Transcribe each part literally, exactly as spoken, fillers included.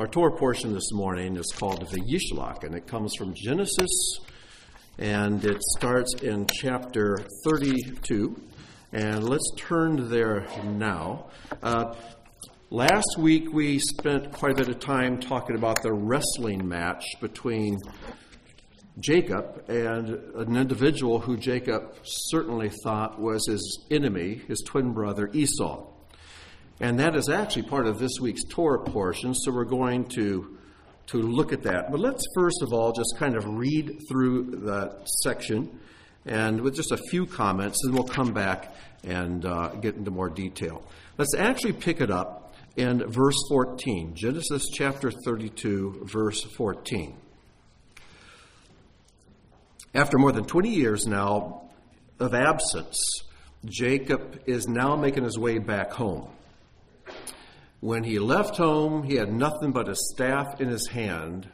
Our Torah portion this morning is called the Yishlach, and it comes from Genesis, and it starts in chapter thirty-two. And let's turn there now. Uh, last week we spent quite a bit of time talking about the wrestling match between Jacob and an individual who Jacob certainly thought was his enemy, his twin brother Esau. And that is actually part of this week's Torah portion, so we're going to, to look at that. But let's first of all just kind of read through that section, and with just a few comments, and we'll come back and uh, get into more detail. Let's actually pick it up in verse fourteen, Genesis chapter thirty-two, verse fourteen. After more than twenty years now of absence, Jacob is now making his way back home. When he left home, he had nothing but a staff in his hand.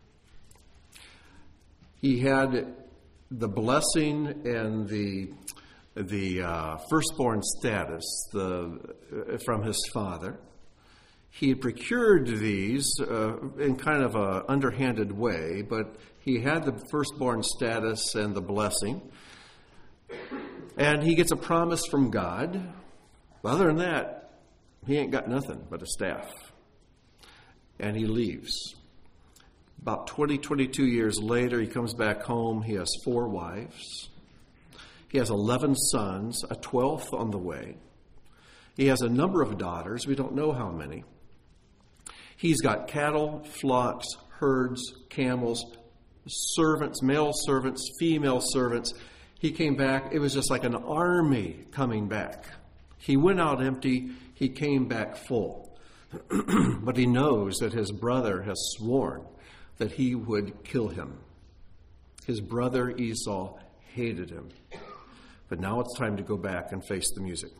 He had the blessing and the the uh, firstborn status the, from his father. He had procured these uh, in kind of an underhanded way, but he had the firstborn status and the blessing. And he gets a promise from God. Other than that, he ain't got nothing but a staff. And he leaves. About twenty, twenty-two years later, he comes back home. He has four wives. He has eleven sons, a twelfth on the way. He has a number of daughters. We don't know how many. He's got cattle, flocks, herds, camels, servants, male servants, female servants. He came back. It was just like an army coming back. He went out empty. He came back full. But he knows that his brother has sworn that he would kill him. His brother Esau hated him. But now it's time to go back and face the music.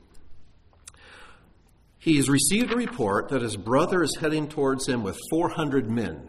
He has received a report that his brother is heading towards him with four hundred men.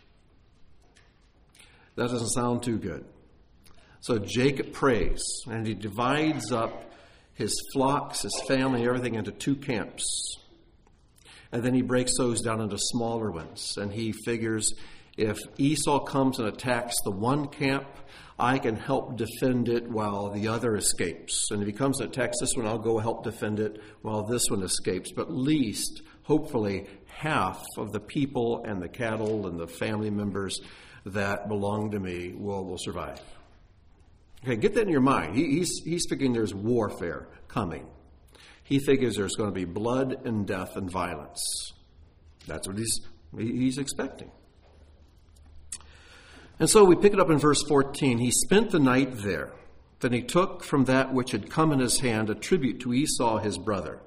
That doesn't sound too good. So Jacob prays, and he divides up his flocks, his family, everything into two camps. And then he breaks those down into smaller ones. And he figures, if Esau comes and attacks the one camp, I can help defend it while the other escapes. And if he comes and attacks this one, I'll go help defend it while this one escapes. But at least, hopefully, half of the people and the cattle and the family members that belong to me will, will survive. Okay, get that in your mind. He, he's, he's thinking there's warfare coming. He figures there's going to be blood and death and violence. That's what he's, he's expecting. And so we pick it up in verse fourteen. He spent the night there. Then he took from that which had come in his hand a tribute to Esau his brother.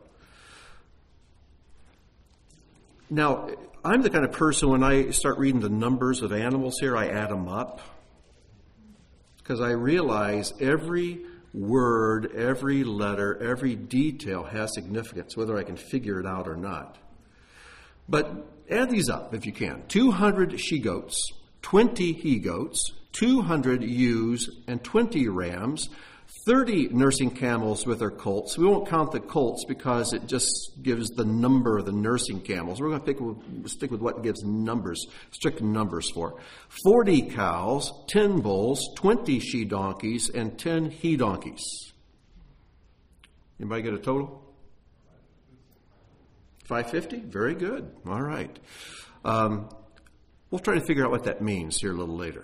Now, I'm the kind of person, when I start reading the numbers of animals here, I add them up. Because I realize every word, every letter, every detail has significance, whether I can figure it out or not. But add these up if you can. two hundred she-goats, twenty he-goats, two hundred ewes, and twenty rams, thirty nursing camels with their colts. We won't count the colts because it just gives the number of the nursing camels. We're going to pick, stick with what gives numbers, strict numbers for. forty cows, ten bulls, twenty she-donkeys, and ten he-donkeys. Anybody get a total? five hundred fifty? Very good. All right. Um, we'll try to figure out what that means here a little later.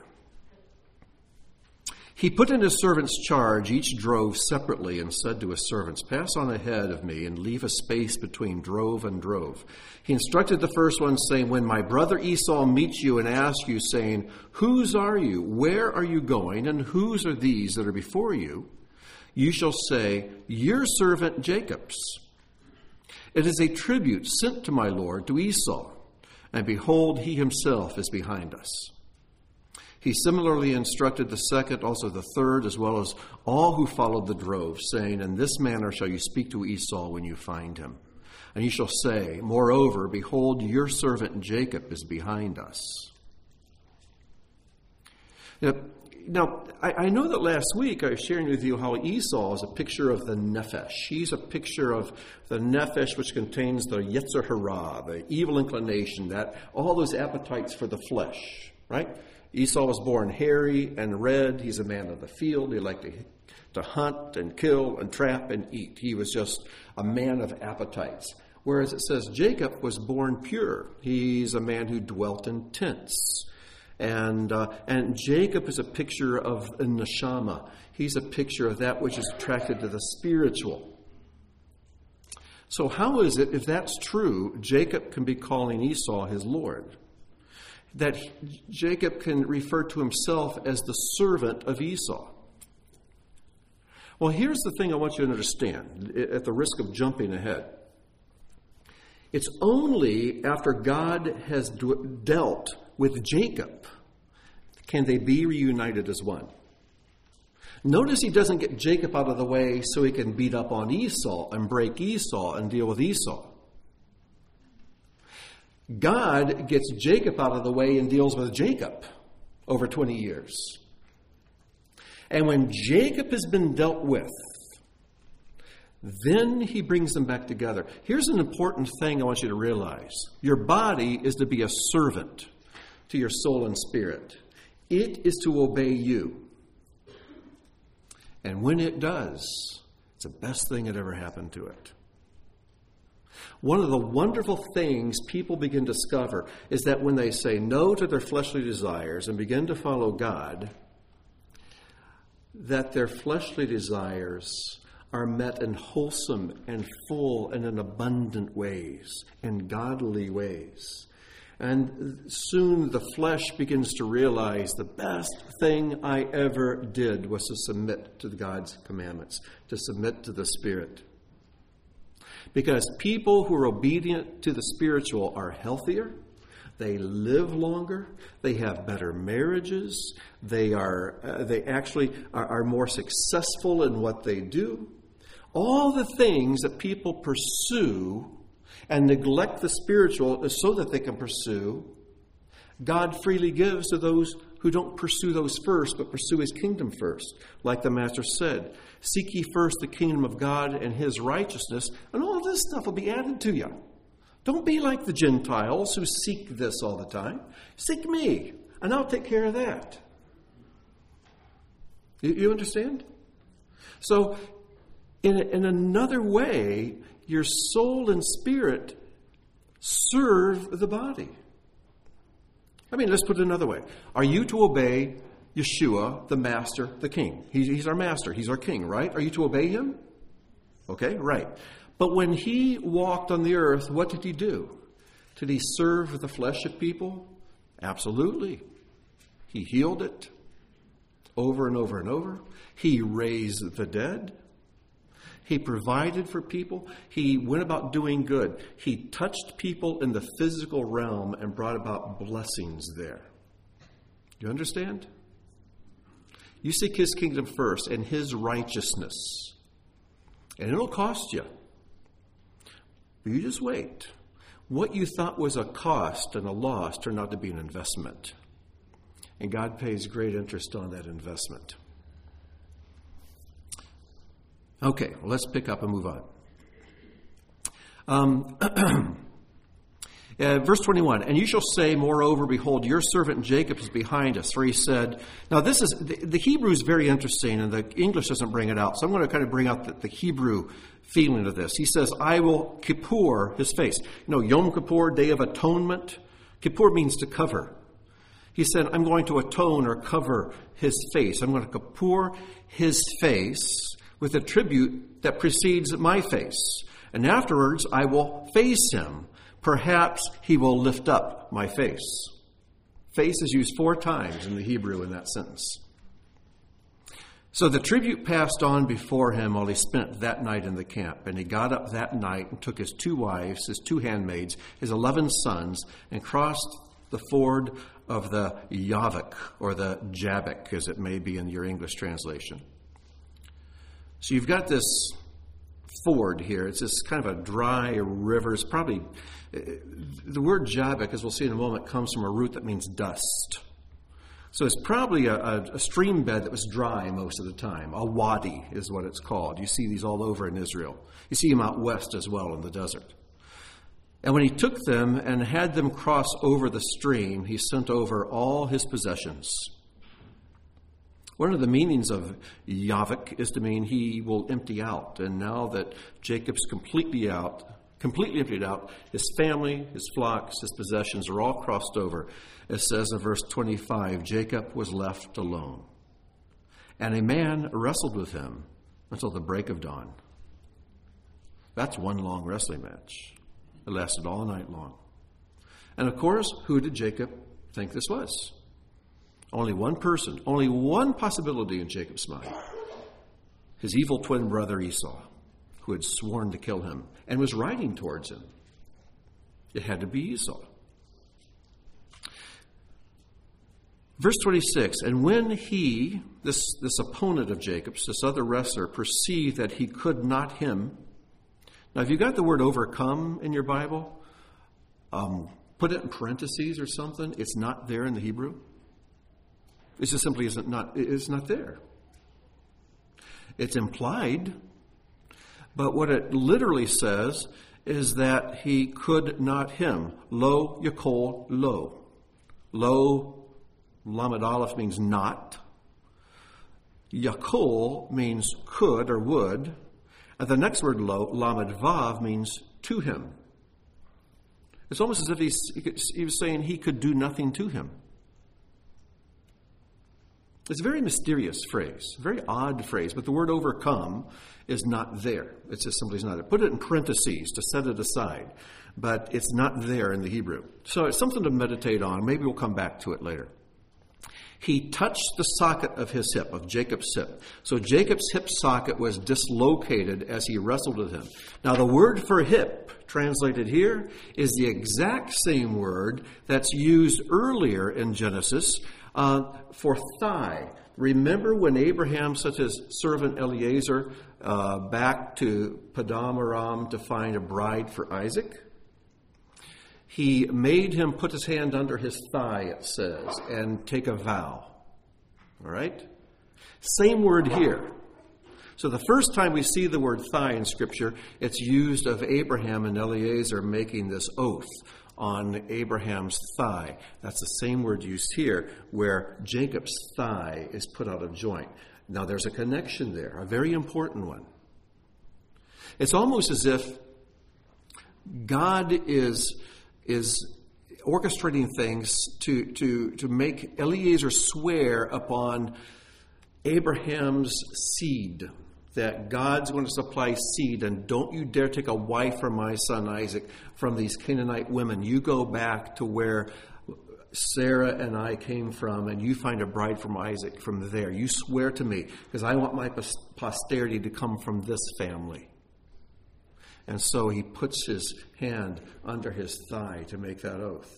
He put in his servants' charge each drove separately and said to his servants, pass on ahead of me and leave a space between drove and drove. He instructed the first one, saying, when my brother Esau meets you and asks you, saying, whose are you? Where are you going? And whose are these that are before you? You shall say, your servant Jacob's. It is a tribute sent to my lord, to Esau. And behold, he himself is behind us. He similarly instructed the second, also the third, as well as all who followed the drove, saying, in this manner shall you speak to Esau when you find him. And you shall say, moreover, behold, your servant Jacob is behind us. Now, Now, I, I know that last week I was sharing with you how Esau is a picture of the nephesh. He's a picture of the nephesh, which contains the yetzer hara, the evil inclination, that all those appetites for the flesh, right? Esau was born hairy and red. He's a man of the field. He liked to, to hunt and kill and trap and eat. He was just a man of appetites. Whereas it says Jacob was born pure. He's a man who dwelt in tents. And uh, and Jacob is a picture of a neshama. He's a picture of that which is attracted to the spiritual. So how is it, if that's true, Jacob can be calling Esau his Lord? That he, Jacob can refer to himself as the servant of Esau? Well, here's the thing I want you to understand, at the risk of jumping ahead. It's only after God has d- dealt with Jacob can they be reunited as one. Notice he doesn't get Jacob out of the way so he can beat up on Esau and break Esau and deal with Esau. God gets Jacob out of the way and deals with Jacob over twenty years. And when Jacob has been dealt with, then he brings them back together. Here's an important thing I want you to realize. Your body is to be a servant to your soul and spirit. It is to obey you. And when it does, it's the best thing that ever happened to it. One of the wonderful things people begin to discover is that when they say no to their fleshly desires and begin to follow God, that their fleshly desires are met in wholesome and full and in abundant ways, in godly ways. And soon the flesh begins to realize the best thing I ever did was to submit to God's commandments, to submit to the Spirit. Because people who are obedient to the spiritual are healthier, they live longer, they have better marriages, they are uh, they actually are, are more successful in what they do. All the things that people pursue and neglect the spiritual so that they can pursue, God freely gives to those who don't pursue those first, but pursue his kingdom first. Like the Master said, seek ye first the kingdom of God and his righteousness, and all this stuff will be added to you. Don't be like the Gentiles who seek this all the time. Seek me, and I'll take care of that. You, you understand? So, in, in another way, your soul and spirit serve the body. I mean, let's put it another way. Are you to obey Yeshua, the Master, the King? He's, he's our Master. He's our King, right? Are you to obey him? Okay, right. But when he walked on the earth, what did he do? Did he serve the flesh of people? Absolutely. He healed it over and over and over. He raised the dead. He provided for people. He went about doing good. He touched people in the physical realm and brought about blessings there. You understand? You seek his kingdom first and his righteousness. And it'll cost you. But you just wait. What you thought was a cost and a loss turned out to be an investment. And God pays great interest on that investment. Okay, well, let's pick up and move on. Um, uh, verse twenty-one, and you shall say, moreover, behold, your servant Jacob is behind us. For he said, now this is, the, the Hebrew is very interesting, and the English doesn't bring it out. So I'm going to kind of bring out the, the Hebrew feeling of this. He says, I will kippur his face. You know, Yom Kippur, Day of Atonement. Kippur means to cover. He said, I'm going to atone or cover his face. I'm going to kippur his face with a tribute that precedes my face. And afterwards, I will face him. Perhaps he will lift up my face. Face is used four times in the Hebrew in that sentence. So the tribute passed on before him while he spent that night in the camp. And he got up that night and took his two wives, his two handmaids, his eleven sons, and crossed the ford of the Yavik, or the Jabbok, as it may be in your English translation. So you've got this ford here. It's this kind of a dry river. It's probably, the word Jabbok, as we'll see in a moment, comes from a root that means dust. So it's probably a, a, a stream bed that was dry most of the time. A wadi is what it's called. You see these all over in Israel. You see them out west as well in the desert. And when he took them and had them cross over the stream, he sent over all his possessions. One of the meanings of Yavik is to mean he will empty out. And now that Jacob's completely out, completely emptied out, his family, his flocks, his possessions are all crossed over. It says in verse twenty-five, Jacob was left alone. And a man wrestled with him until the break of dawn. That's one long wrestling match. It lasted all night long. And of course, who did Jacob think this was? Only one person, only one possibility in Jacob's mind. His evil twin brother Esau, who had sworn to kill him and was riding towards him. It had to be Esau. Verse twenty-six, and when he, this, this opponent of Jacob's, this other wrestler, perceived that he could not him. Now, if you got the word overcome in your Bible, um, put it in parentheses or something. It's not there in the Hebrew. It just simply isn't not, it's not there. It's implied, but what it literally says is that he could not him. Lo yakol lo. Lo, Lamed Aleph means not. Yakol means could or would. And the next word, lo, Lamed Vav, means to him. It's almost as if he's, he was saying he could do nothing to him. It's a very mysterious phrase, a very odd phrase, but the word overcome is not there. It's just simply not there. Put it in parentheses to set it aside, but it's not there in the Hebrew. So it's something to meditate on. Maybe we'll come back to it later. He touched the socket of his hip, of Jacob's hip. So Jacob's hip socket was dislocated as he wrestled with him. Now the word for hip, translated here, is the exact same word that's used earlier in Genesis uh, for thigh. Remember when Abraham sent his servant Eliezer uh, back to Padam Aram to find a bride for Isaac? He made him put his hand under his thigh, it says, and take a vow. All right? Same word here. So the first time we see the word thigh in Scripture, it's used of Abraham and Eliezer making this oath on Abraham's thigh. That's the same word used here, where Jacob's thigh is put out of joint. Now there's a connection there, a very important one. It's almost as if God is... is orchestrating things to, to, to make Eliezer swear upon Abraham's seed, that God's going to supply seed, and don't you dare take a wife for my son Isaac from these Canaanite women. You go back to where Sarah and I came from, and you find a bride from Isaac from there. You swear to me, because I want my posterity to come from this family. And so he puts his hand under his thigh to make that oath.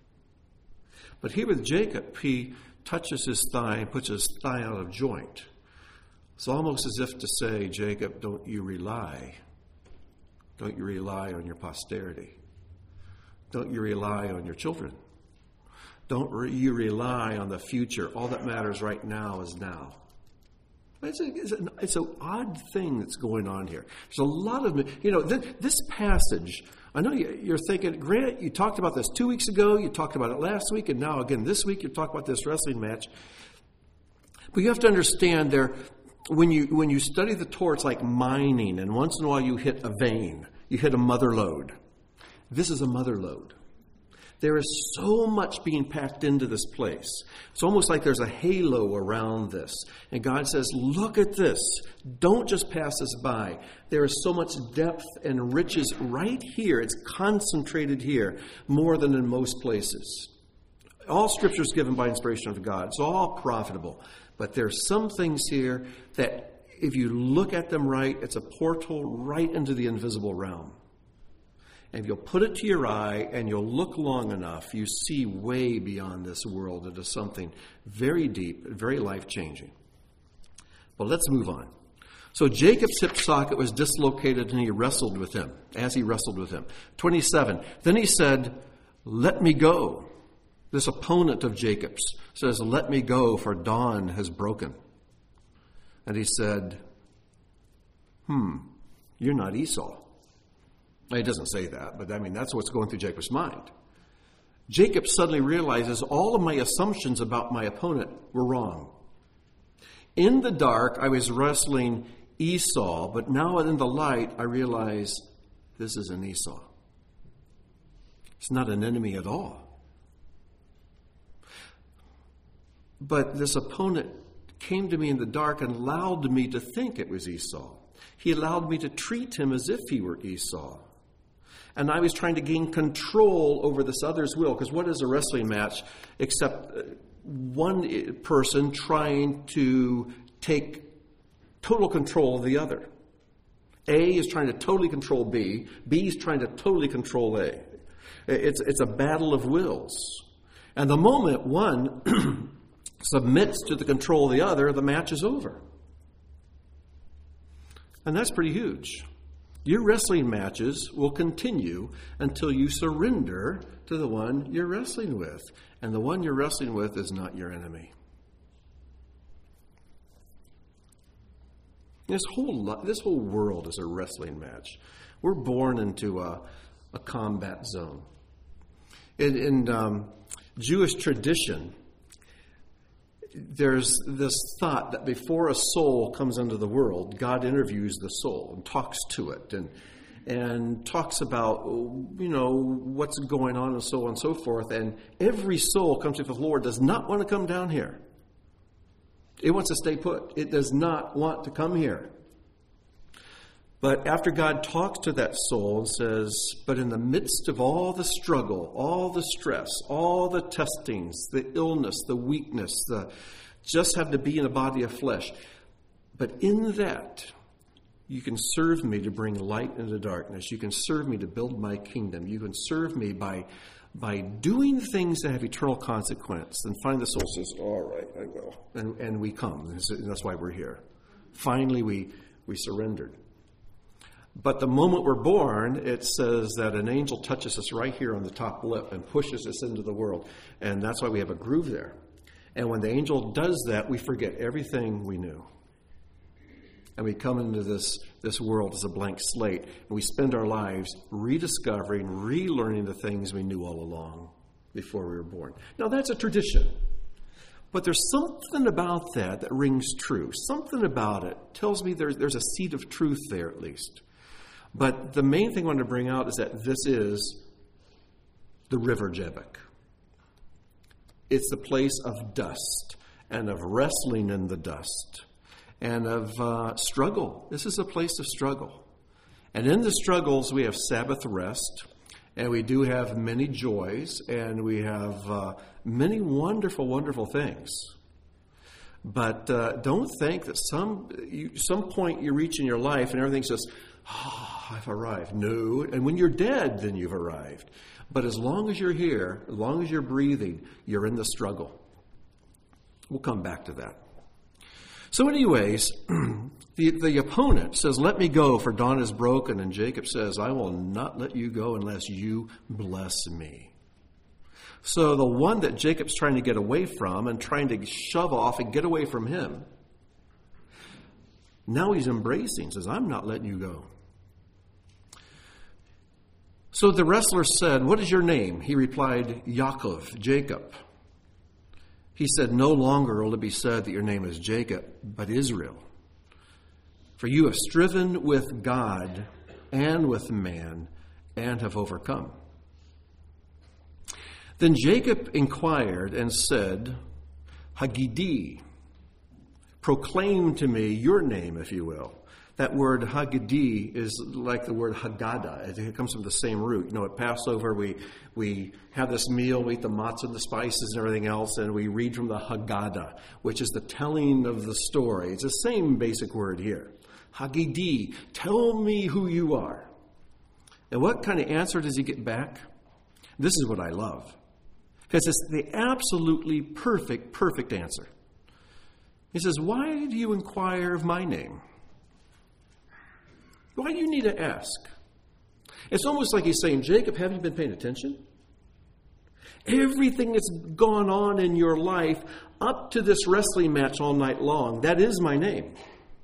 But here with Jacob, he touches his thigh and puts his thigh out of joint. It's almost as if to say, Jacob, don't you rely. Don't you rely on your posterity. Don't you rely on your children. Don't re- you rely on the future. All that matters right now is now. It's, a, it's, an, it's an odd thing that's going on here. There's a lot of, you know, th- this passage, I know you, you're thinking, Grant, you talked about this two weeks ago, you talked about it last week, and now again this week you're talking about this wrestling match. But you have to understand there, when you when you study the Torah, it's like mining, and once in a while you hit a vein, you hit a mother lode. This is a mother lode. There is so much being packed into this place. It's almost like there's a halo around this. And God says, look at this. Don't just pass this by. There is so much depth and riches right here. It's concentrated here more than in most places. All Scripture is given by inspiration of God. It's all profitable. But there's some things here that if you look at them right, it's a portal right into the invisible realm. And if you'll put it to your eye and you'll look long enough, you see way beyond this world into something very deep, very life-changing. But let's move on. So Jacob's hip socket was dislocated and he wrestled with him, as he wrestled with him. twenty-seven, then he said, let me go, this opponent of Jacob's, says, "Let me go, for dawn has broken." And he said, hmm, you're not Esau. He doesn't say that, but I mean, that's what's going through Jacob's mind. Jacob suddenly realizes all of my assumptions about my opponent were wrong. In the dark, I was wrestling Esau, but now in the light, I realize this is an Esau. It's not an enemy at all. But this opponent came to me in the dark and allowed me to think it was Esau. He allowed me to treat him as if he were Esau. And I was trying to gain control over this other's will. Because what is a wrestling match except one person trying to take total control of the other? A is trying to totally control B. B is trying to totally control A. It's, it's a battle of wills. And the moment one submits to the control of the other, the match is over. And that's pretty huge. Your wrestling matches will continue until you surrender to the one you're wrestling with. And the one you're wrestling with is not your enemy. This whole, this whole world is a wrestling match. We're born into a, a combat zone. In, in um, Jewish tradition, there's this thought that before a soul comes into the world, God interviews the soul and talks to it and and talks about, you know, what's going on and so on and so forth. And every soul comes to the Lord does not want to come down here. It wants to stay put. It does not want to come here. But after God talks to that soul and says, but in the midst of all the struggle, all the stress, all the testings, the illness, the weakness, the just have to be in a body of flesh. But in that, you can serve me to bring light into darkness. You can serve me to build my kingdom. You can serve me by, by doing things that have eternal consequence. And finally the soul says, all right, I will. And, and we come. And that's why we're here. Finally, we, we surrendered. But the moment we're born, it says that an angel touches us right here on the top lip and pushes us into the world. And that's why we have a groove there. And when the angel does that, we forget everything we knew. And we come into this, this world as a blank slate. And we spend our lives rediscovering, relearning the things we knew all along before we were born. Now, that's a tradition. But there's something about that that rings true. Something about it tells me there's, there's a seed of truth there at least. But the main thing I want to bring out is that this is the river Jabbok. It's the place of dust and of wrestling in the dust and of uh, struggle. This is a place of struggle. And in the struggles, we have Sabbath rest, and we do have many joys, and we have uh, many wonderful, wonderful things. But uh, don't think that some you, some point you reach in your life and everything's just, oh, I've arrived. No. And when you're dead, then you've arrived. But as long as you're here, as long as you're breathing, you're in the struggle. We'll come back to that. So anyways, the, the opponent says, let me go, for dawn is broken. And Jacob says, I will not let you go unless you bless me. So the one that Jacob's trying to get away from and trying to shove off and get away from him, now he's embracing, says, I'm not letting you go. So the wrestler said, what is your name? He replied, Yaakov, Jacob. He said, no longer will it be said that your name is Jacob, but Israel. For you have striven with God and with man and have overcome. Then Jacob inquired and said, Hagidi, proclaim to me your name, if you will. That word Hagidi is like the word Haggadah. It comes from the same root. You know, at Passover, we we have this meal, we eat the matzah and the spices and everything else, and we read from the Haggadah, which is the telling of the story. It's the same basic word here. Hagidi, tell me who you are. And what kind of answer does he get back? This is what I love. Because it's the absolutely perfect, perfect answer. He says, why do you inquire of my name? Why do you need to ask? It's almost like he's saying, Jacob, haven't you been paying attention? Everything that's gone on in your life up to this wrestling match all night long, that is my name.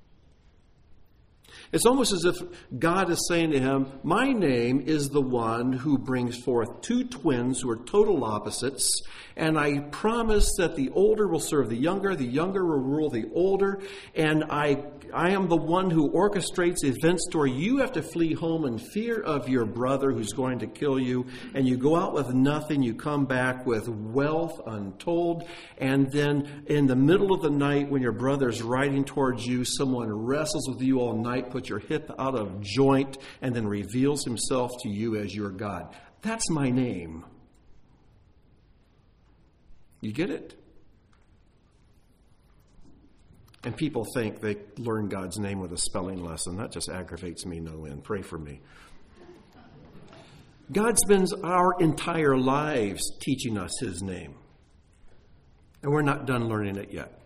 It's almost as if God is saying to him, my name is the one who brings forth two twins who are total opposites, and I promise that the older will serve the younger, the younger will rule the older, and I I am the one who orchestrates events to where you have to flee home in fear of your brother who's going to kill you, and you go out with nothing, you come back with wealth untold, and then in the middle of the night when your brother's riding towards you, someone wrestles with you all night, puts your hip out of joint, and then reveals himself to you as your God. That's my name. You get it? And people think they learn God's name with a spelling lesson. That just aggravates me no end. Pray for me. God spends our entire lives teaching us his name. And we're not done learning it yet.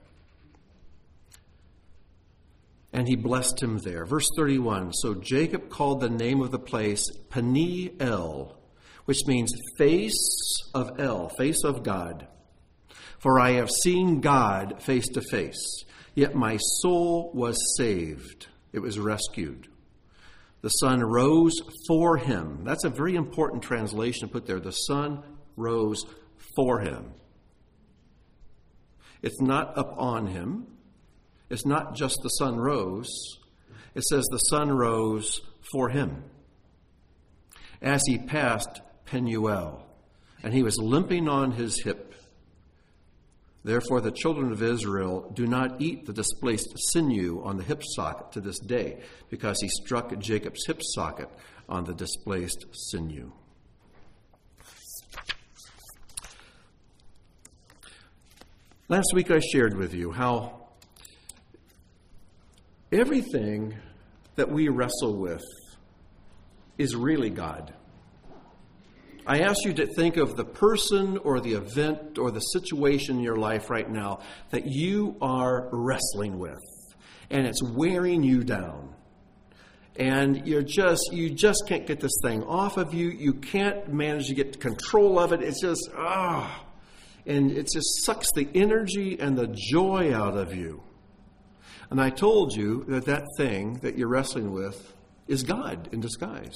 And he blessed him there. Verse thirty-one, so Jacob called the name of the place Peniel, which means face of El, face of God. For I have seen God face to face. Yet my soul was saved. It was rescued. The sun rose for him. That's a very important translation to put there. The sun rose for him. It's not upon him. It's not just the sun rose. It says the sun rose for him. As he passed Penuel, and he was limping on his hip. Therefore, the children of Israel do not eat the displaced sinew on the hip socket to this day, because he struck Jacob's hip socket on the displaced sinew. Last week I shared with you how everything that we wrestle with is really God. I ask you to think of the person or the event or the situation in your life right now that you are wrestling with, and it's wearing you down. And you're just, you just can't get this thing off of you. You can't manage to get control of it. It's just, ah. And it just sucks the energy and the joy out of you. And I told you that that thing that you're wrestling with is God in disguise.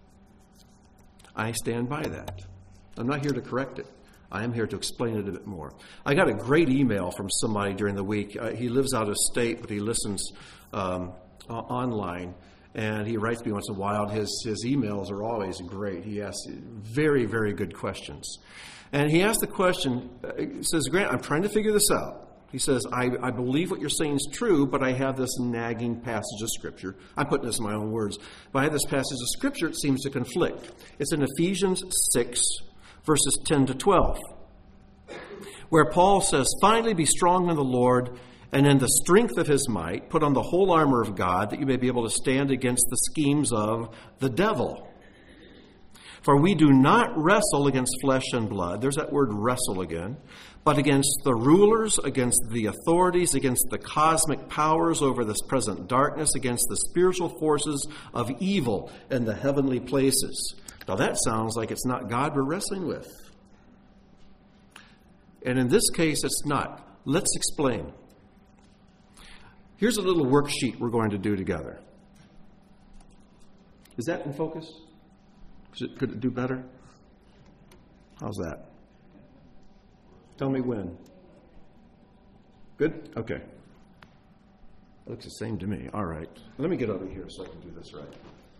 I stand by that. I'm not here to correct it. I am here to explain it a bit more. I got a great email from somebody during the week. Uh, he lives out of state, but he listens um, uh, online. And he writes me once in a while. His, his emails are always great. He asks very, very good questions. And he asked the question, uh, he says, Grant, I'm trying to figure this out. He says, I, I believe what you're saying is true, but I have this nagging passage of Scripture. I'm putting this in my own words. But I have this passage of Scripture that seems to conflict. It's in Ephesians six, verses ten to twelve, where Paul says, finally be strong in the Lord, and in the strength of his might, put on the whole armor of God, that you may be able to stand against the schemes of the devil. For we do not wrestle against flesh and blood. There's that word wrestle again. But against the rulers, against the authorities, against the cosmic powers over this present darkness, against the spiritual forces of evil in the heavenly places. Now that sounds like it's not God we're wrestling with. And in this case, it's not. Let's explain. Here's a little worksheet we're going to do together. Is that in focus? Could it do better? How's that? Tell me when. Good? Okay. It looks the same to me. All right. Let me get over here so I can do this right.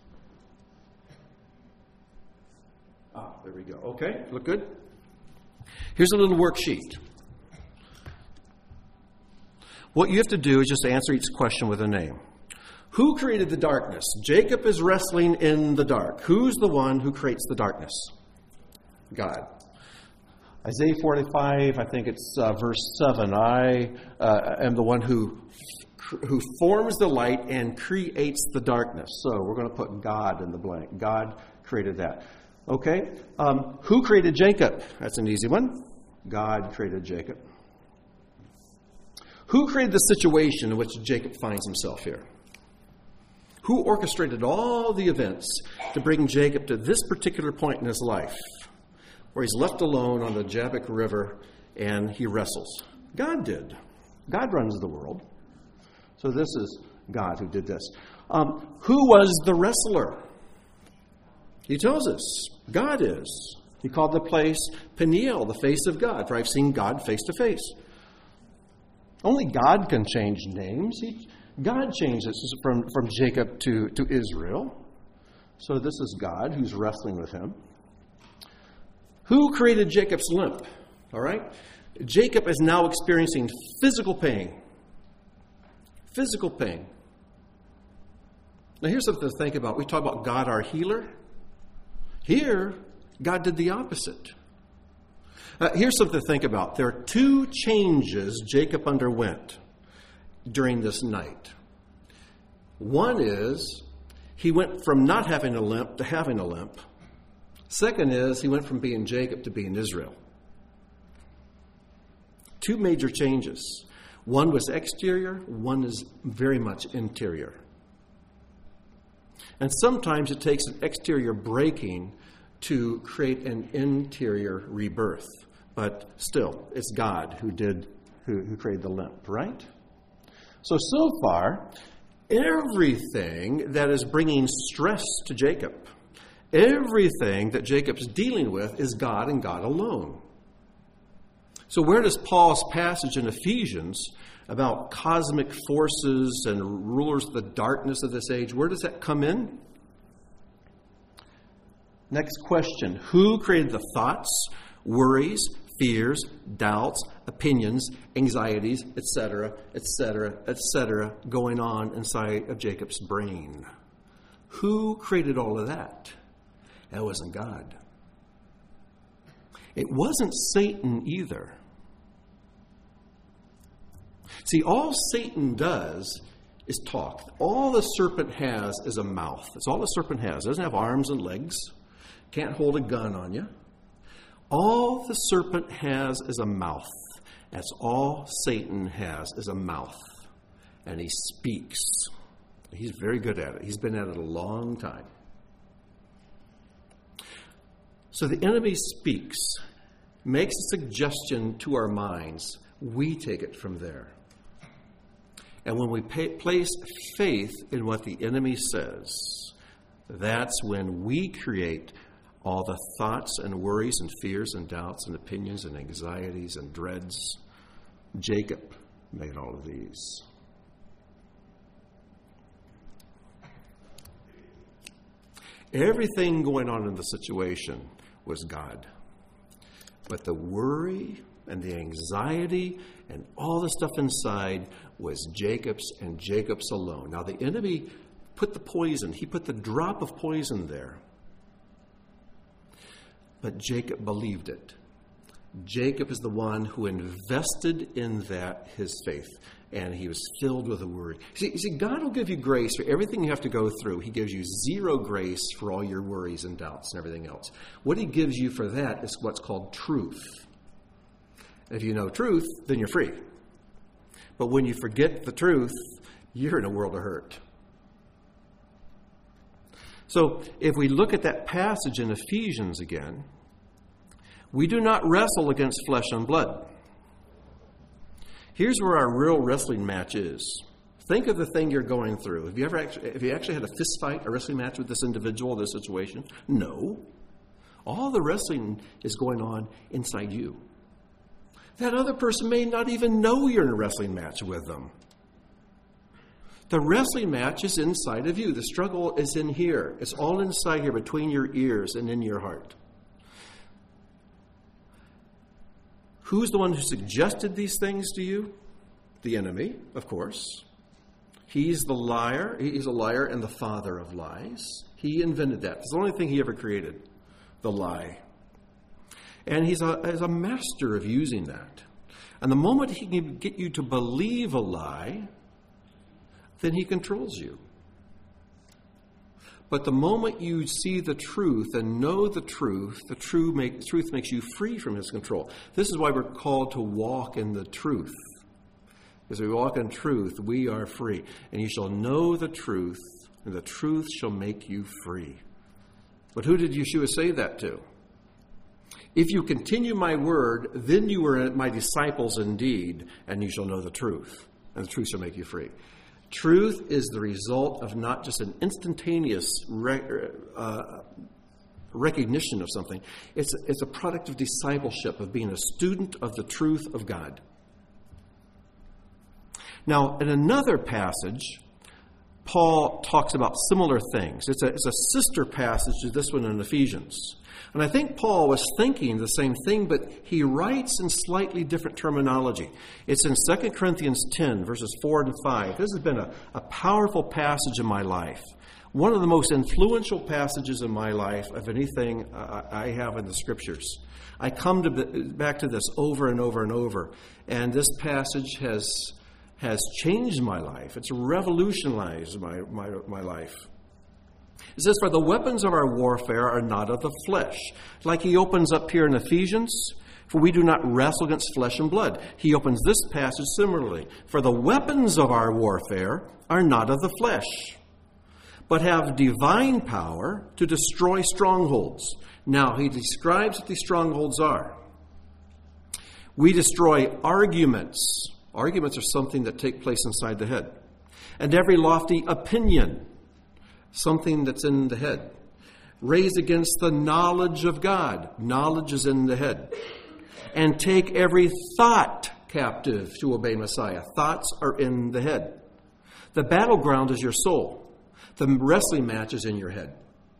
Ah, there we go. Okay. Look good? Here's a little worksheet. What you have to do is just answer each question with a name. Who created the darkness? Jacob is wrestling in the dark. Who's the one who creates the darkness? God. Isaiah forty-five, I think it's uh, verse seven. I uh, am the one who who forms the light and creates the darkness. So we're going to put God in the blank. God created that. Okay. Um, who created Jacob? That's an easy one. God created Jacob. Who created the situation in which Jacob finds himself here? Who orchestrated all the events to bring Jacob to this particular point in his life, where he's left alone on the Jabbok River and he wrestles. God did. God runs the world. So this is God who did this. Um, who was the wrestler? He tells us. God is. He called the place Peniel, the face of God, for I've seen God face to face. Only God can change names. He, God changed it from, from Jacob to, to Israel. So this is God who's wrestling with him. Who created Jacob's limp? All right? Jacob is now experiencing physical pain. Physical pain. Now here's something to think about. We talk about God our healer. Here, God did the opposite. Uh, here's something to think about. There are two changes Jacob underwent during this night. One is he went from not having a limp to having a limp. Second is he went from being Jacob to being Israel. Two major changes. One was exterior, one is very much interior. And sometimes it takes an exterior breaking to create an interior rebirth. But still, it's God who did, who, who created the limp, right? So, so far, everything that is bringing stress to Jacob, everything that Jacob's dealing with is God and God alone. So where does Paul's passage in Ephesians about cosmic forces and rulers of the darkness of this age, where does that come in? Next question. Who created the thoughts, worries, fears, doubts, opinions, anxieties, et cetera, et cetera, et cetera, going on inside of Jacob's brain? Who created all of that? That wasn't God. It wasn't Satan either. See, all Satan does is talk. All the serpent has is a mouth. That's all the serpent has. It doesn't have arms and legs. Can't hold a gun on you. All the serpent has is a mouth. That's all Satan has is a mouth. And he speaks. He's very good at it. He's been at it a long time. So the enemy speaks, makes a suggestion to our minds. We take it from there. And when we pay, place faith in what the enemy says, that's when we create all the thoughts and worries and fears and doubts and opinions and anxieties and dreads. Jacob made all of these. Everything going on in the situation was God. But the worry and the anxiety and all the stuff inside was Jacob's and Jacob's alone. Now the enemy put the poison, he put the drop of poison there. But Jacob believed it. Jacob is the one who invested in that his faith. And he was filled with a worry. See, see, God will give you grace for everything you have to go through. He gives you zero grace for all your worries and doubts and everything else. What he gives you for that is what's called truth. If you know truth, then you're free. But when you forget the truth, you're in a world of hurt. So if we look at that passage in Ephesians again, we do not wrestle against flesh and blood. Here's where our real wrestling match is. Think of the thing you're going through. Have you ever actually, have you actually had a fist fight, a wrestling match with this individual, this situation? No. All the wrestling is going on inside you. That other person may not even know you're in a wrestling match with them. The wrestling match is inside of you. The struggle is in here. It's all inside here, between your ears and in your heart. Who's the one who suggested these things to you? The enemy, of course. He's the liar. He's a liar and the father of lies. He invented that. It's the only thing he ever created, the lie. And he's a, he's a master of using that. And the moment he can get you to believe a lie, then he controls you. But the moment you see the truth and know the truth, the true make, truth makes you free from his control. This is why we're called to walk in the truth. As we walk in truth, we are free. And you shall know the truth, and the truth shall make you free. But who did Yeshua say that to? If you continue my word, then you are my disciples indeed, and you shall know the truth, and the truth shall make you free. Truth is the result of not just an instantaneous re- uh, recognition of something. It's a, it's a product of discipleship, of being a student of the truth of God. Now, in another passage, Paul talks about similar things. It's a, it's a sister passage to this one in Ephesians. And I think Paul was thinking the same thing, but he writes in slightly different terminology. It's in Second Corinthians ten, verses four and five. This has been a, a powerful passage in my life. One of the most influential passages in my life of anything I have in the Scriptures. I come to back to this over and over and over. And this passage has, has changed my life. It's revolutionized my, my, my life. It says, for the weapons of our warfare are not of the flesh. Like he opens up here in Ephesians, for we do not wrestle against flesh and blood. He opens this passage similarly. For the weapons of our warfare are not of the flesh, but have divine power to destroy strongholds. Now, he describes what these strongholds are. We destroy arguments. Arguments are something that take place inside the head. And every lofty opinion. Something that's in the head. Raised against the knowledge of God. Knowledge is in the head. And take every thought captive to obey Messiah. Thoughts are in the head. The battleground is your soul. The wrestling match is in your head.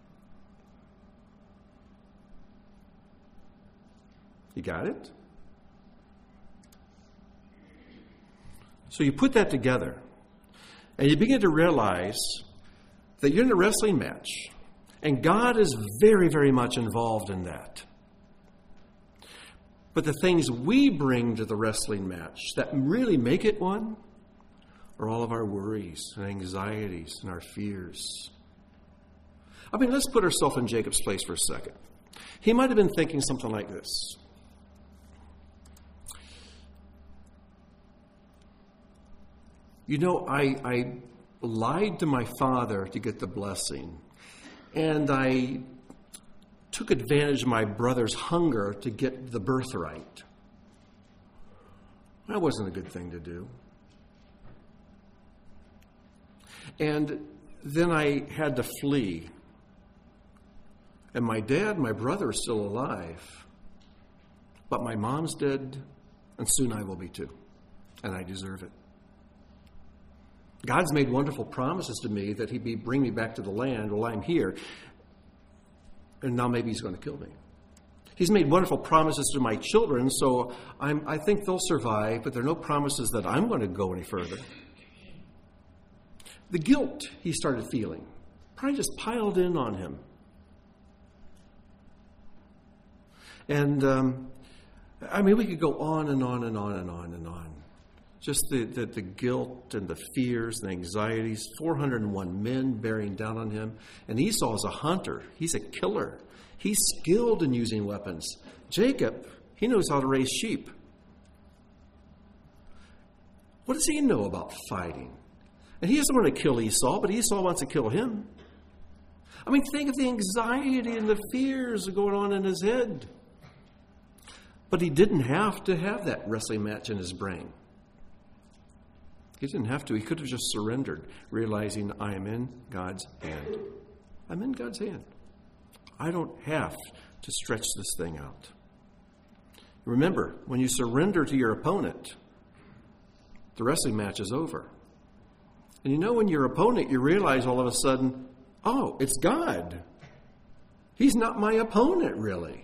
You got it? So you put that together. And you begin to realize that you're in a wrestling match. And God is very, very much involved in that. But the things we bring to the wrestling match that really make it one are all of our worries and anxieties and our fears. I mean, let's put ourselves in Jacob's place for a second. He might have been thinking something like this. You know, I, I lied to my father to get the blessing, and I took advantage of my brother's hunger to get the birthright. That wasn't a good thing to do. And then I had to flee. And my dad, my brother, is still alive. But my mom's dead, and soon I will be too. And I deserve it. God's made wonderful promises to me that he'd be bring me back to the land while I'm here. And now maybe he's going to kill me. He's made wonderful promises to my children, so I'm, I think they'll survive, but there are no promises that I'm going to go any further. The guilt he started feeling probably just piled in on him. And, um, I mean, we could go on and on and on and on and on. Just the, the, the guilt and the fears and anxieties, four hundred one men bearing down on him. And Esau is a hunter. He's a killer. He's skilled in using weapons. Jacob, he knows how to raise sheep. What does he know about fighting? And he doesn't want to kill Esau, but Esau wants to kill him. I mean, think of the anxiety and the fears going on in his head. But he didn't have to have that wrestling match in his brain. He didn't have to. He could have just surrendered, realizing I am in God's hand. I'm in God's hand. I don't have to stretch this thing out. Remember, when you surrender to your opponent, the wrestling match is over. And you know, when your opponent, you realize all of a sudden, oh, it's God. He's not my opponent, really.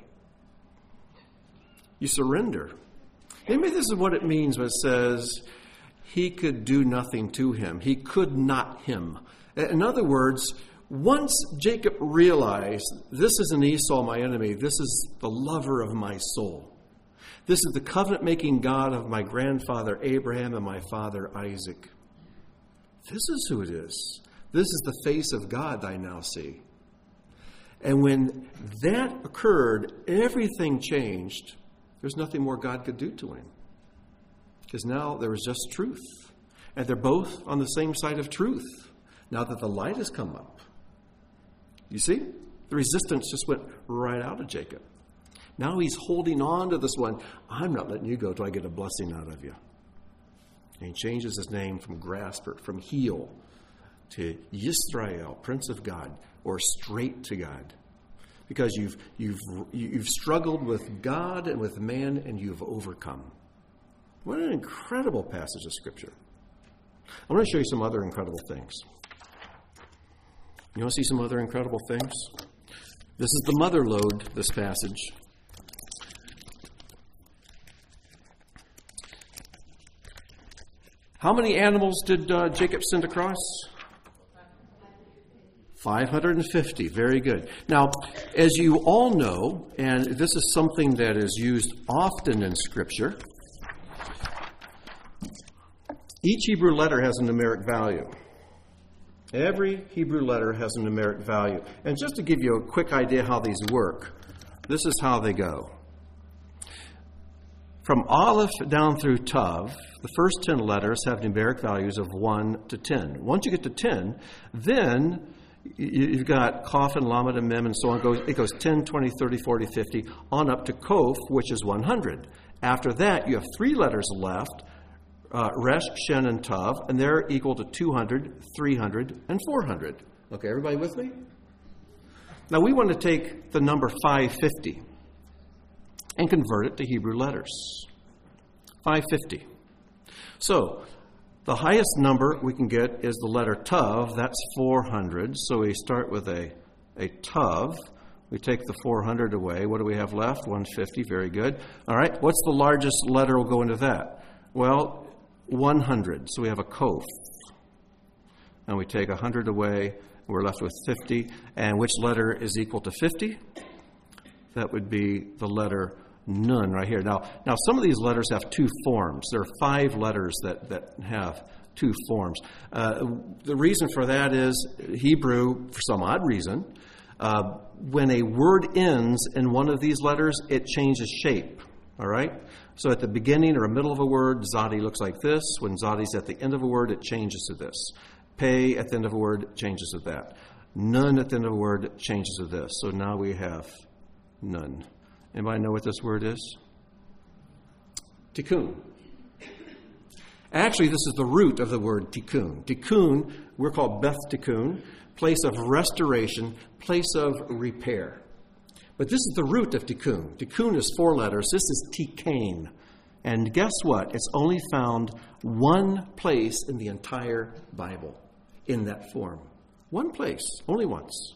You surrender. Maybe this is what it means when it says, he could do nothing to him. He could not him. In other words, once Jacob realized, this isn't Esau, my enemy. This is the lover of my soul. This is the covenant-making God of my grandfather Abraham and my father Isaac. This is who it is. This is the face of God I now see. And when that occurred, everything changed. There's nothing more God could do to him. Because now there was just truth. And they're both on the same side of truth. Now that the light has come up. You see? The resistance just went right out of Jacob. Now he's holding on to this one. I'm not letting you go till I get a blessing out of you. And he changes his name from Grasper, from heel, to Yisrael, Prince of God, or straight to God. Because you've, you've, you've struggled with God and with man, and you've overcome. What an incredible passage of Scripture. I want to show you some other incredible things. You want to see some other incredible things? This is the mother lode, this passage. How many animals did uh, Jacob send across? five hundred fifty. Very good. Now, as you all know, and this is something that is used often in Scripture, each Hebrew letter has a numeric value. Every Hebrew letter has a numeric value. And just to give you a quick idea how these work, this is how they go. From Aleph down through Tav, the first ten letters have numeric values of one to ten. Once you get to ten, then you've got Kaf and Lamed and Mem and so on. It goes, it goes ten, twenty, thirty, forty, fifty, on up to Kof, which is one hundred. After that, you have three letters left, uh, Resh, Shen, and Tav, and they're equal to two hundred, three hundred, and four hundred. Okay, everybody with me? Now, we want to take the number five hundred fifty and convert it to Hebrew letters. five hundred fifty. So, the highest number we can get is the letter Tav. That's four hundred. So we start with a, a Tav. We take the four hundred away. What do we have left? one hundred fifty. Very good. All right. What's the largest letter will go into that? Well, one hundred. So we have a Kof. And we take one hundred away. We're left with fifty. And which letter is equal to fifty? That would be the letter Nun right here. Now, now some of these letters have two forms. There are five letters that, that have two forms. Uh, the reason for that is Hebrew, for some odd reason, uh, when a word ends in one of these letters, it changes shape. All right? So at the beginning or middle of a word, Zadi looks like this. When Zadi's at the end of a word, it changes to this. Pei at the end of a word changes to that. Nun at the end of a word changes to this. So now we have Nun. Anybody know what this word is? Tikkun. Actually, this is the root of the word tikkun. Tikkun, we're called Beth Tikkun, place of restoration, place of repair. But this is the root of tikkun. Tikkun is four letters. This is tikain. And guess what? It's only found one place in the entire Bible in that form. One place, only once.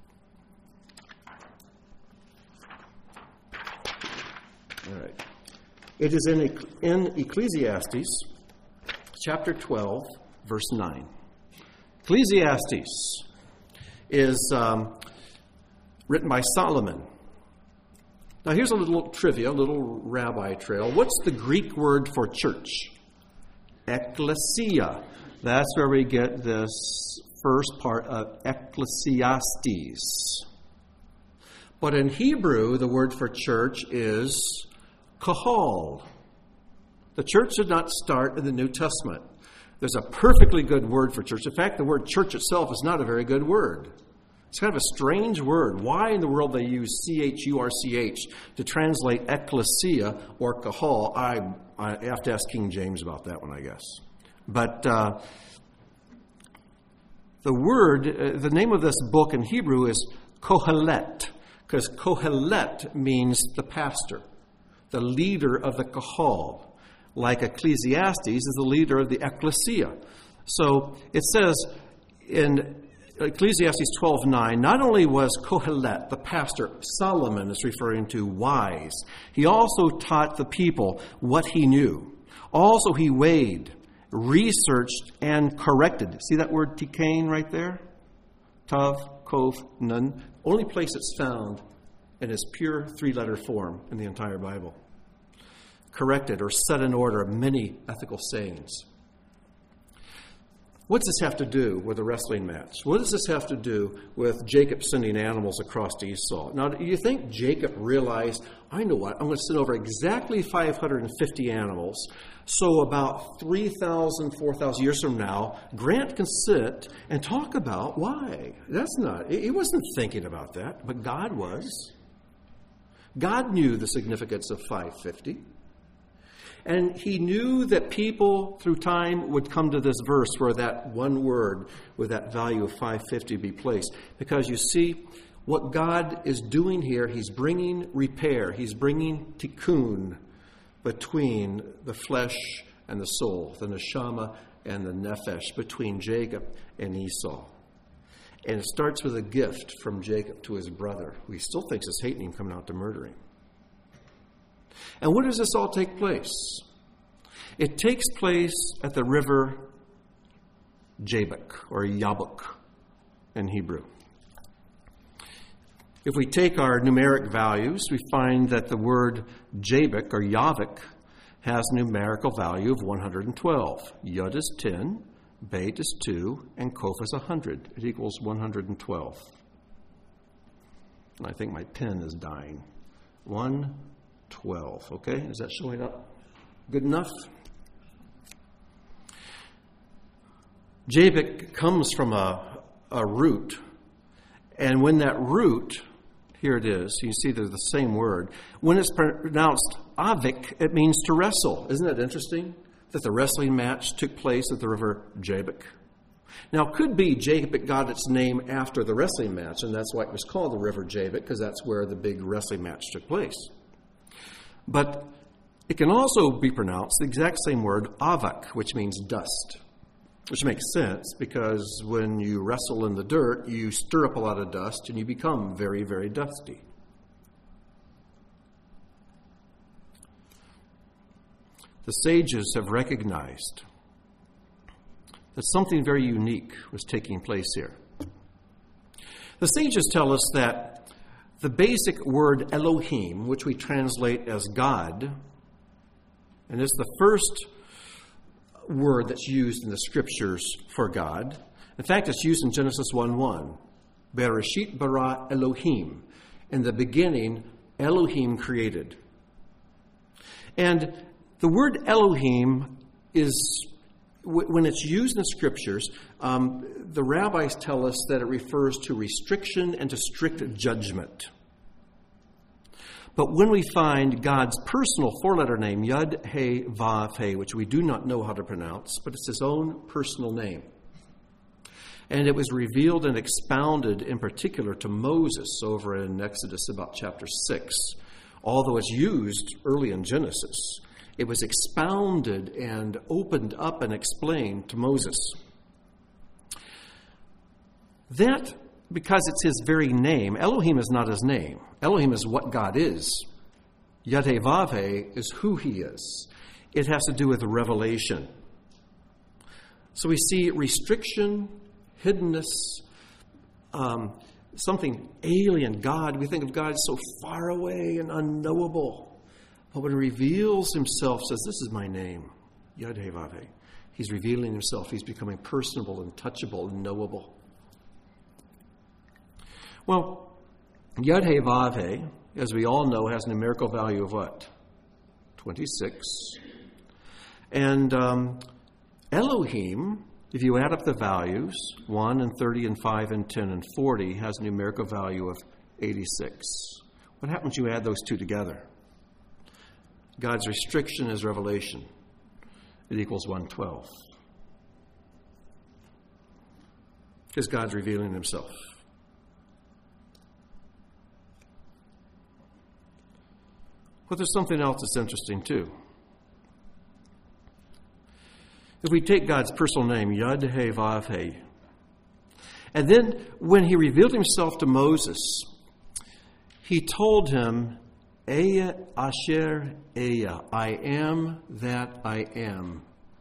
All right. It is in, in Ecclesiastes, chapter twelve, verse nine. Ecclesiastes is um, written by Solomon. Now, here's a little trivia, a little rabbi trail. What's the Greek word for church? Ecclesia. That's where we get this first part of Ecclesiastes. But in Hebrew, the word for church is kahal. The church did not start in the New Testament. There's a perfectly good word for church. In fact, the word church itself is not a very good word. It's kind of a strange word. Why in the world they use C H U R C H to translate ecclesia or kahal? I, I have to ask King James about that one, I guess. But uh, the word, uh, the name of this book in Hebrew is Kohelet, because Kohelet means the pastor, the leader of the kahal, like Ecclesiastes is the leader of the ecclesia. So it says in Ecclesiastes twelve nine, not only was Kohelet, the pastor, Solomon is referring to wise, he also taught the people what he knew. Also he weighed, researched, and corrected. See that word tikain right there? Tav, Kof, Nun. Only place it's found in its pure three-letter form in the entire Bible. Corrected or set in order many ethical sayings. What does this have to do with a wrestling match? What does this have to do with Jacob sending animals across to Esau? Now, do you think Jacob realized, I know what, I'm going to send over exactly five hundred fifty animals, so about three thousand, four thousand years from now, Grant can sit and talk about why? That's not, he wasn't thinking about that, but God was. God knew the significance of five fifty. And he knew that people through time would come to this verse where that one word with that value of five fifty be placed. Because you see, what God is doing here, he's bringing repair. He's bringing tikkun between the flesh and the soul, the neshama and the nefesh, between Jacob and Esau. And it starts with a gift from Jacob to his brother, who he still thinks is hating him, coming out to murder him. And where does this all take place? It takes place at the river Jabbok, or Yabok in Hebrew. If we take our numeric values, we find that the word Jabbok, or Yavik, has a numerical value of one hundred twelve. Yud is ten, Beit is two, and Kof is one hundred. It equals one hundred twelve. And I think my pen is dying. one twelve, okay? Is that showing up good enough? Jabbok comes from a, a root, and when that root, here it is, you see they're the same word. When it's pronounced Avik, it means to wrestle. Isn't that interesting? That the wrestling match took place at the river Jabbok. Now, it could be Jabbok got its name after the wrestling match, and that's why it was called the river Jabbok, because that's where the big wrestling match took place. But it can also be pronounced the exact same word, avak, which means dust, which makes sense because when you wrestle in the dirt, you stir up a lot of dust and you become very, very dusty. The sages have recognized that something very unique was taking place here. The sages tell us that the basic word Elohim, which we translate as God, and is the first word that's used in the scriptures for God. In fact, it's used in Genesis one one. Bereshit bara Elohim. In the beginning, Elohim created. And the word Elohim is, when it's used in the scriptures, um, the rabbis tell us that it refers to restriction and to strict judgment. But when we find God's personal four-letter name, Yud, He, Vav, He, which we do not know how to pronounce, but it's his own personal name. And it was revealed and expounded in particular to Moses over in Exodus about chapter six. Although it's used early in Genesis, it was expounded and opened up and explained to Moses. That, because it's his very name, Elohim is not his name. Elohim is what God is. Yad-He-Vav-He is who he is. It has to do with revelation. So we see restriction, hiddenness, um, something alien. God, we think of God as so far away and unknowable. But when he reveals himself, says, this is my name, Yad-He-Vav-He. He's revealing himself. He's becoming personable and touchable and knowable. Well, Yad-He-Vav-He, as we all know, has a numerical value of what? twenty-six. And um, Elohim, if you add up the values, one and thirty and five and ten and forty, has a numerical value of eighty-six. What happens when you add those two together? God's restriction is revelation. It equals one hundred twelve. Because God's revealing himself. But there's something else that's interesting too. If we take God's personal name, Yad-He-Vav-He, and then when he revealed himself to Moses, he told him, Eya Asher Eya, I am that I am.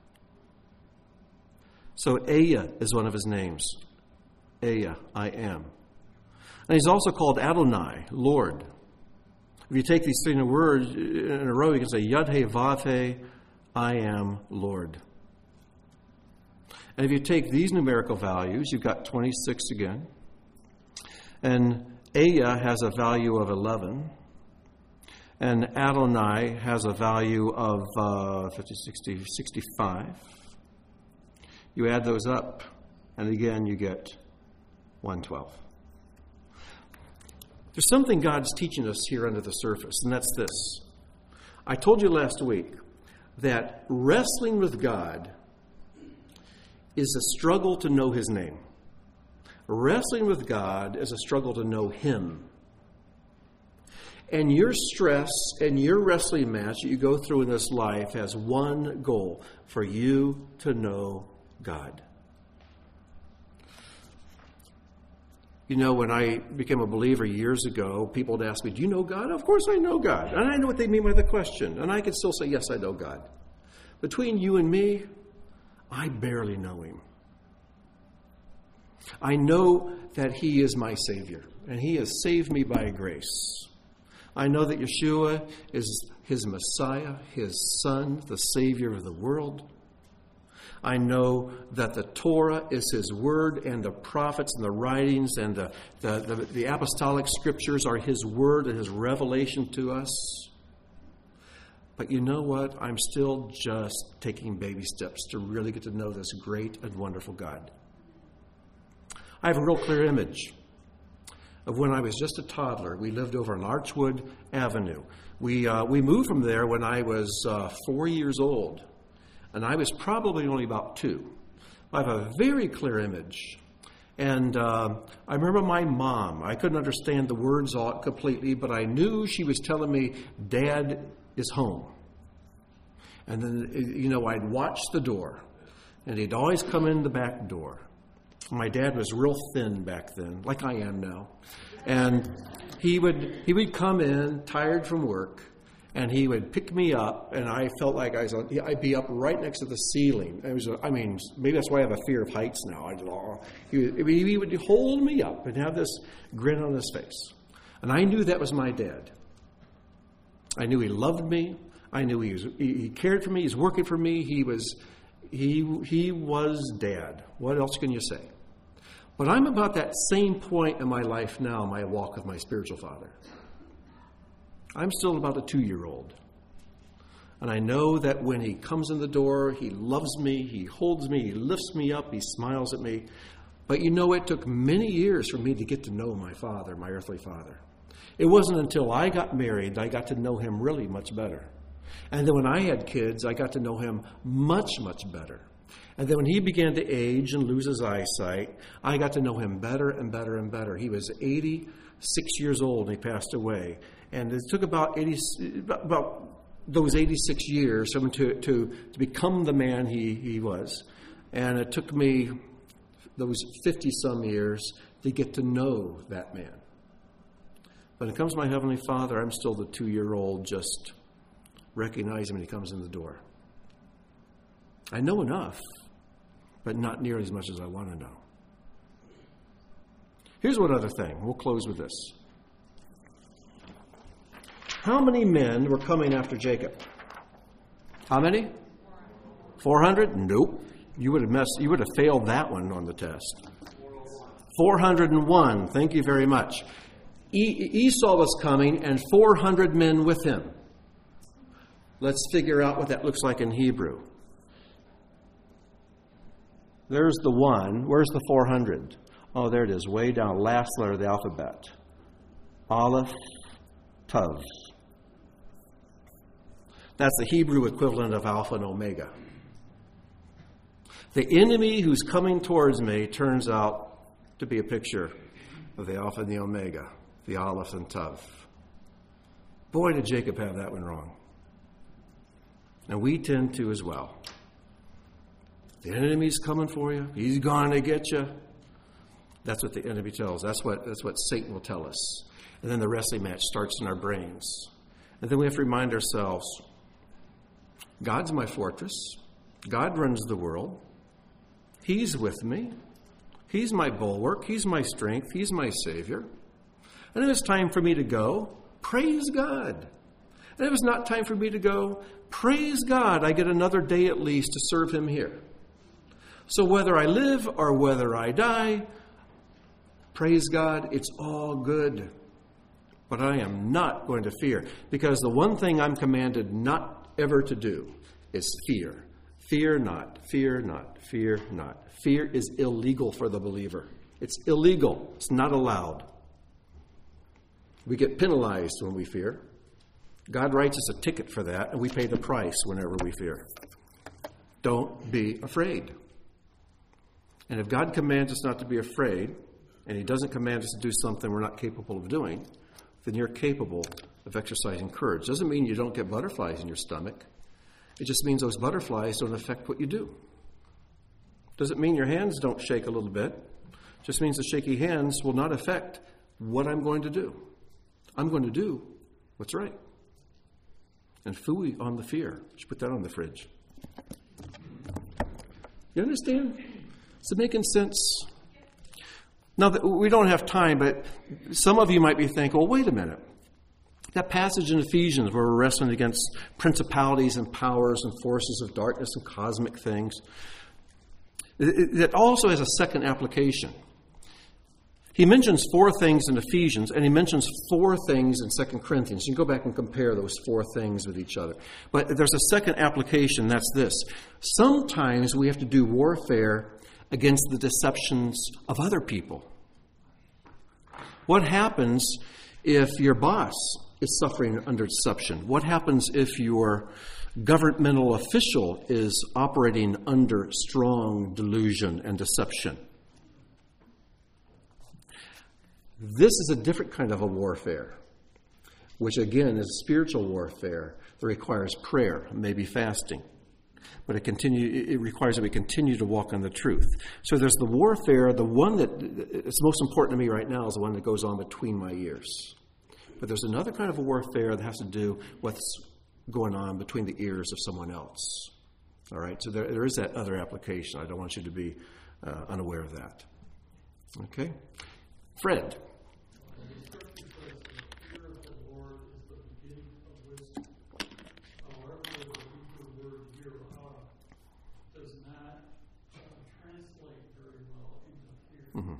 So Eya is one of his names. Eya, I am. And he's also called Adonai, Lord. If you take these three in a word in a row, you can say Yad-He-Vav-He, I am Lord. And if you take these numerical values, you've got twenty-six again. And Eya has a value of eleven. And Adonai has a value of uh, fifty, sixty, sixty-five. You add those up, and again you get one hundred twelve. There's something God's teaching us here under the surface, and that's this. I told you last week that wrestling with God is a struggle to know His name. Wrestling with God is a struggle to know Him. And your stress and your wrestling match that you go through in this life has one goal: for you to know God. You know, when I became a believer years ago, people would ask me, do you know God? Of course I know God. And I know what they mean by the question. And I could still say, yes, I know God. Between you and me, I barely know Him. I know that He is my Savior, and He has saved me by grace. I know that Yeshua is His Messiah, His Son, the Savior of the world. I know that the Torah is His Word, and the prophets and the writings and the, the, the, the apostolic scriptures are His Word and His revelation to us. But you know what? I'm still just taking baby steps to really get to know this great and wonderful God. I have a real clear image of when I was just a toddler. We lived over on Archwood Avenue. We, uh, we moved from there when I was uh, four years old. And I was probably only about two. I have a very clear image. And uh, I remember my mom. I couldn't understand the words all completely, but I knew she was telling me, Dad is home. And then, you know, I'd watch the door. And he'd always come in the back door. My dad was real thin back then, like I am now. And he would he would come in, tired from work, and he would pick me up, and I felt like I was, I'd be up right next to the ceiling. It was, I mean, maybe that's why I have a fear of heights now. I, he, would, he would hold me up and have this grin on his face. And I knew that was my dad. I knew he loved me. I knew he was, he cared for me. He was working for me. He was, he, he was Dad. What else can you say? But I'm about that same point in my life now, my walk with my spiritual father. I'm still about a two-year-old. And I know that when he comes in the door, he loves me, he holds me, he lifts me up, he smiles at me. But you know, it took many years for me to get to know my father, my earthly father. It wasn't until I got married that I got to know him really much better. And then when I had kids, I got to know him much, much better. And then when he began to age and lose his eyesight, I got to know him better and better and better. He was eighty-six years old and he passed away. And it took about eighty, about those eighty-six years for him to, to, to become the man he, he was. And it took me those fifty-some years to get to know that man. When it comes to my Heavenly Father, I'm still the two-year-old just recognizing when he comes in the door. I know enough, but not nearly as much as I want to know. Here's one other thing. We'll close with this. How many men were coming after Jacob? How many? four hundred? Nope. You would have messed, you would have failed that one on the test. four hundred one. Thank you very much. E- Esau was coming and four hundred men with him. Let's figure out what that looks like in Hebrew. There's the one. Where's the four hundred? Oh, there it is, way down, last letter of the alphabet. Aleph, Tav. That's the Hebrew equivalent of Alpha and Omega. The enemy who's coming towards me turns out to be a picture of the Alpha and the Omega, the Aleph and Tav. Boy, did Jacob have that one wrong. And we tend to as well. The enemy's coming for you. He's going to get you. That's what the enemy tells. That's what, that's what Satan will tell us. And then the wrestling match starts in our brains. And then we have to remind ourselves, God's my fortress. God runs the world. He's with me. He's my bulwark. He's my strength. He's my Savior. And if it's time for me to go, praise God. And if it's not time for me to go, praise God. I get another day at least to serve Him here. So whether I live or whether I die, praise God, it's all good. But I am not going to fear, because the one thing I'm commanded not ever to do is fear. Fear not, fear not, fear not. Fear is illegal for the believer. It's illegal. It's not allowed. We get penalized when we fear. God writes us a ticket for that, and we pay the price whenever we fear. Don't be afraid. And if God commands us not to be afraid, and he doesn't command us to do something we're not capable of doing, then you're capable of exercising courage. Doesn't mean you don't get butterflies in your stomach. It just means those butterflies don't affect what you do. Doesn't mean your hands don't shake a little bit. It just means the shaky hands will not affect what I'm going to do. I'm going to do what's right. And phooey on the fear. You should put that on the fridge. You understand? Is it making sense? Now, we don't have time, but some of you might be thinking, well, wait a minute. That passage in Ephesians where we're wrestling against principalities and powers and forces of darkness and cosmic things, it also has a second application. He mentions four things in Ephesians, and he mentions four things in Second Corinthians. You can go back and compare those four things with each other. But there's a second application, that's this. Sometimes we have to do warfare against the deceptions of other people. What happens if your boss is suffering under deception? What happens if your governmental official is operating under strong delusion and deception? This is a different kind of a warfare, which again is spiritual warfare that requires prayer, maybe fasting. But it continue, it requires that we continue to walk on the truth. So there's the warfare, the one that is most important to me right now is the one that goes on between my ears. But there's another kind of a warfare that has to do with what's going on between the ears of someone else. All right, so there, there is that other application. I don't want you to be uh, unaware of that. Okay? Fred. Mm-hmm.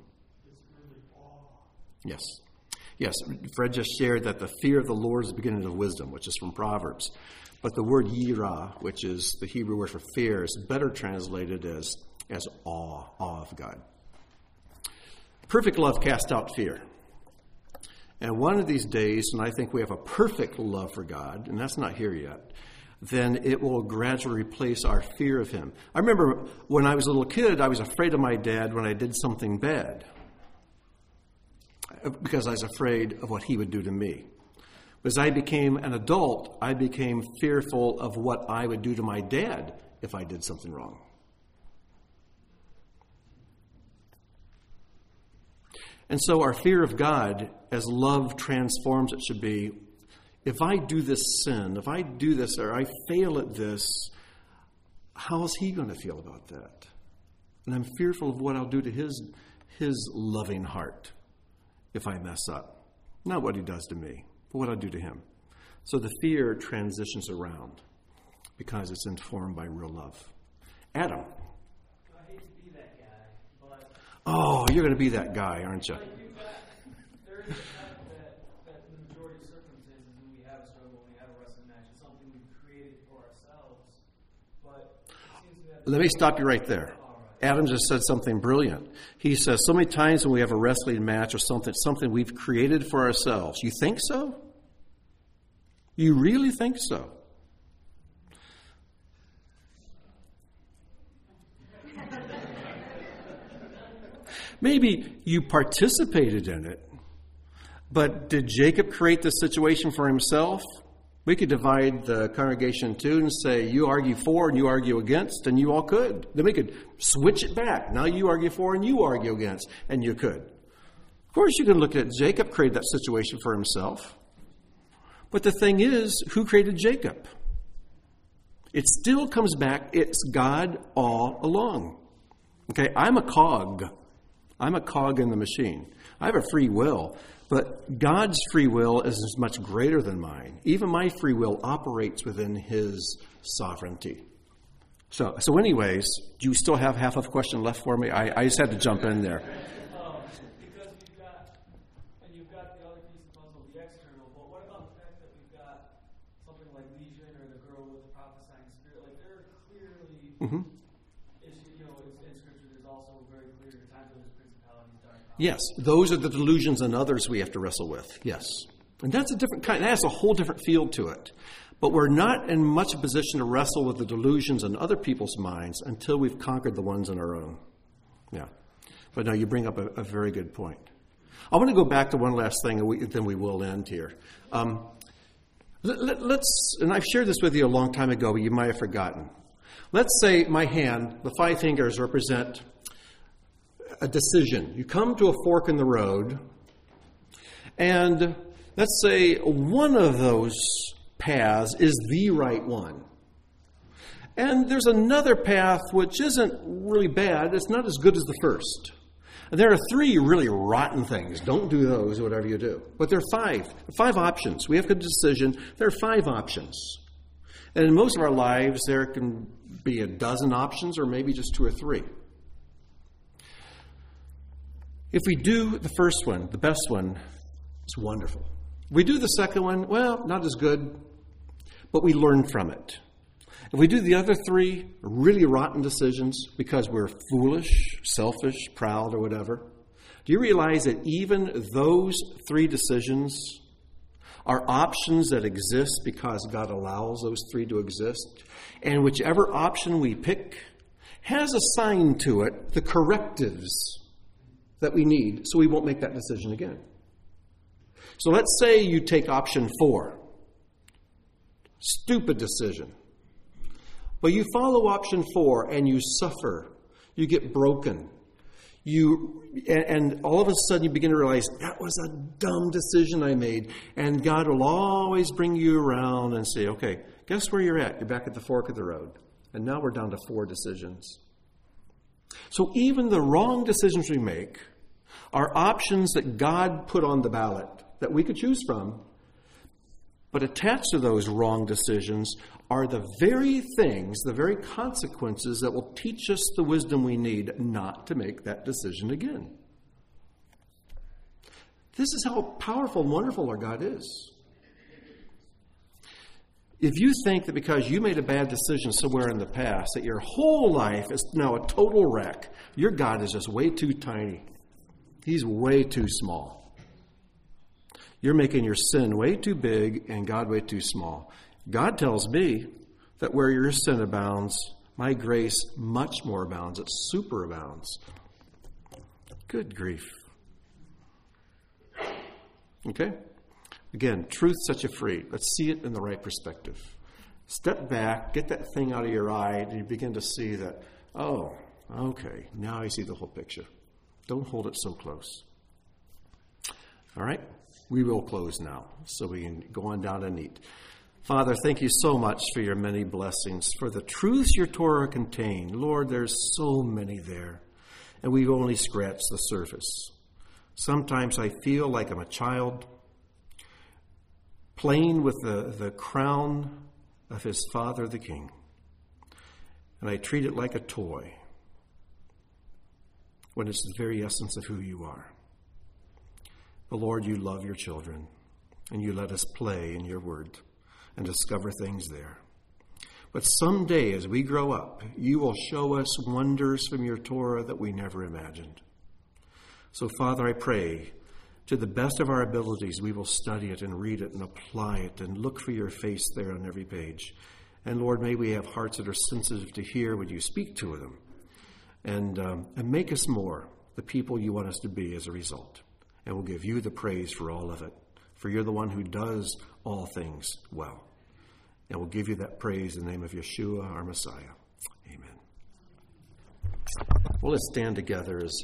Yes. Yes, Fred just shared that the fear of the Lord is the beginning of wisdom, which is from Proverbs. But the word yirah, which is the Hebrew word for fear, is better translated as, as awe, awe of God. Perfect love casts out fear. And one of these days, and I think we have a perfect love for God, and that's not here yet, then it will gradually replace our fear of him. I remember when I was a little kid, I was afraid of my dad when I did something bad because I was afraid of what he would do to me. But as I became an adult, I became fearful of what I would do to my dad if I did something wrong. And so our fear of God, as love transforms it, should be, if I do this sin, if I do this or I fail at this, how is he going to feel about that? And I'm fearful of what I'll do to his, his loving heart if I mess up. Not what he does to me, but what I'll do to him. So the fear transitions around because it's informed by real love. Adam. I hate to be that guy, but... Oh, you're going to be that guy, aren't you? There is a fact that, that in the majority of circumstances when we have a struggle, when we have a wrestling match, it's something we've created for ourselves. But it seems to have... Let me stop you right there. Adam just said something brilliant. He says, so many times when we have a wrestling match or something, something we've created for ourselves. You think so? You really think so? Maybe you participated in it, but did Jacob create this situation for himself? We could divide the congregation in two and say, you argue for and you argue against, and you all could. Then we could switch it back. Now you argue for and you argue against, and you could. Of course, you can look at Jacob created that situation for himself. But the thing is, who created Jacob? It still comes back, it's God all along. Okay, I'm a cog. I'm a cog in the machine. I have a free will. But God's free will is as much greater than mine. Even my free will operates within his sovereignty. So, so anyways, do you still have half of a question left for me? I, I just had to jump in there. Um, because you've got, and you've got the other piece of the puzzle, the external, but what about the fact that we've got something like Legion or the girl with the prophesying spirit? Like, they're clearly... Mm-hmm. Yes, those are the delusions and others we have to wrestle with. Yes. And that's a different kind, that has a whole different feel to it. But we're not in much a position to wrestle with the delusions in other people's minds until we've conquered the ones in our own. Yeah. But no, you bring up a, a very good point. I want to go back to one last thing, and we, then we will end here. Um, let, let, let's, and I've shared this with you a long time ago, but you might have forgotten. Let's say my hand, the five fingers, represent a decision. You come to a fork in the road, and let's say one of those paths is the right one. And there's another path which isn't really bad. It's not as good as the first. And there are three really rotten things. Don't do those, whatever you do. But there are five. Five options. We have a decision. There are five options. And in most of our lives, there can be a dozen options or maybe just two or three. If we do the first one, the best one, it's wonderful. If we do the second one, well, not as good, but we learn from it. If we do the other three really rotten decisions because we're foolish, selfish, proud, or whatever, do you realize that even those three decisions are options that exist because God allows those three to exist? And whichever option we pick has assigned to it the correctives that we need so we won't make that decision again. So let's say you take option four. Stupid decision. But you follow option four and you suffer. You get broken. You and, and all of a sudden you begin to realize that was a dumb decision I made. And God will always bring you around and say, okay, guess where you're at? You're back at the fork of the road. And now we're down to four decisions. So even the wrong decisions we make are options that God put on the ballot that we could choose from. But attached to those wrong decisions are the very things, the very consequences that will teach us the wisdom we need not to make that decision again. This is how powerful and wonderful our God is. If you think that because you made a bad decision somewhere in the past, that your whole life is now a total wreck, your God is just way too tiny. He's way too small. You're making your sin way too big and God way too small. God tells me that where your sin abounds, my grace much more abounds. It superabounds. Good grief. Okay? Again, truth sets you free. Let's see it in the right perspective. Step back, get that thing out of your eye, and you begin to see that, oh, okay, now I see the whole picture. Don't hold it so close. All right? We will close now, so we can go on down and eat. Father, thank you so much for your many blessings, for the truths your Torah contains. Lord, there's so many there, and we've only scratched the surface. Sometimes I feel like I'm a child playing with the, the crown of his father, the king, and I treat it like a toy when it's the very essence of who you are. But Lord, you love your children, and you let us play in your word and discover things there. But someday, as we grow up, you will show us wonders from your Torah that we never imagined. So, Father, I pray, to the best of our abilities, we will study it and read it and apply it and look for your face there on every page. And, Lord, may we have hearts that are sensitive to hear when you speak to them. And, um, and make us more the people you want us to be as a result. And we'll give you the praise for all of it. For you're the one who does all things well. And we'll give you that praise in the name of Yeshua, our Messiah. Amen. Well, let's stand together as